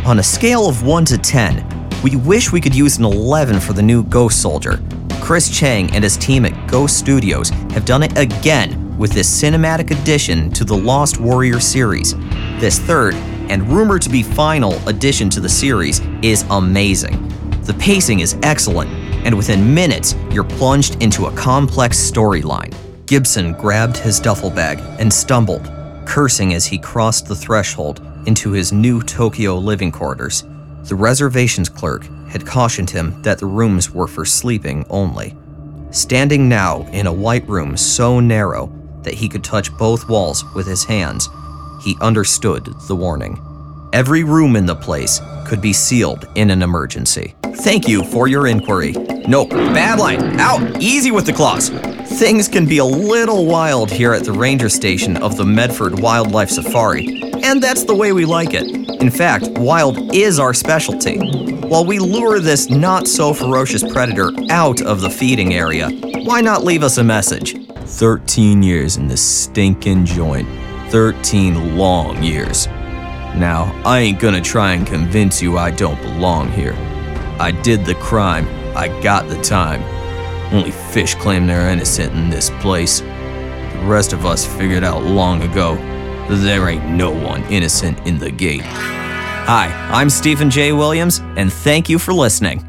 On a scale of 1 to 10, we wish we could use an 11 for the new Ghost Soldier. Chris Chang and his team at Ghost Studios have done it again with this cinematic addition to the Lost Warrior series. This third, and rumored to be final addition to the series, is amazing. The pacing is excellent, and within minutes, you're plunged into a complex storyline. Gibson grabbed his duffel bag and stumbled, cursing as he crossed the threshold into his new Tokyo living quarters. The reservations clerk had cautioned him that the rooms were for sleeping only. Standing now in a white room so narrow that he could touch both walls with his hands, he understood the warning. Every room in the place could be sealed in an emergency. Thank you for your inquiry. Nope, bad line. Out, easy with the claws. Things can be a little wild here at the ranger station of the Medford Wildlife Safari, and that's the way we like it. In fact, wild is our specialty. While we lure this not-so-ferocious predator out of the feeding area, why not leave us a message? 13 years in this stinking joint. 13 long years. Now, I ain't gonna try and convince you I don't belong here. I did the crime, I got the time. Only fish claim they're innocent in this place. The rest of us figured out long ago that there ain't no one innocent in the gate. Hi, I'm Stephen J. Williams, and thank you for listening.